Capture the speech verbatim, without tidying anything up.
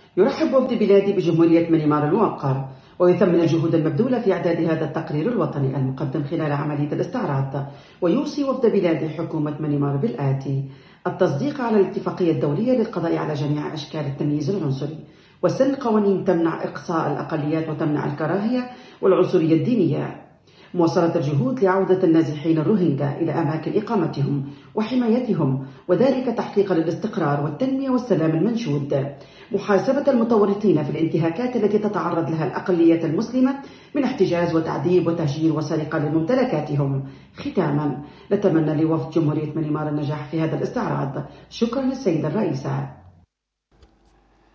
يرحب وفد بلادي بجمهورية مانيمار الموقر، ويثمن الجهود المبذولة في إعداد هذا التقرير الوطني المقدم خلال عملية الاستعراض. ويوصي وفد بلادي حكومة مانيمار بالآتي: التصديق على الاتفاقية الدولية للقضاء على جميع أشكال التمييز العنصري، وسن قوانين تمنع إقصاء الأقليات وتمنع الكراهية والعنصرية الدينية، مواصلة الجهود لعودة النازحين الروهينجا إلى أماكن إقامتهم وحمايتهم، وذلك تحقيقا للاستقرار والتنمية والسلام المنشود، محاسبة المتورطين في الانتهاكات التي تتعرض لها الأقليات المسلمة من احتجاز وتعذيب وتهجير وسرقة لممتلكاتهم. ختاما، نتمنى لوفد جمهورية مانيمار النجاح في هذا الاستعراض. شكرا للسيدة الرئيسة.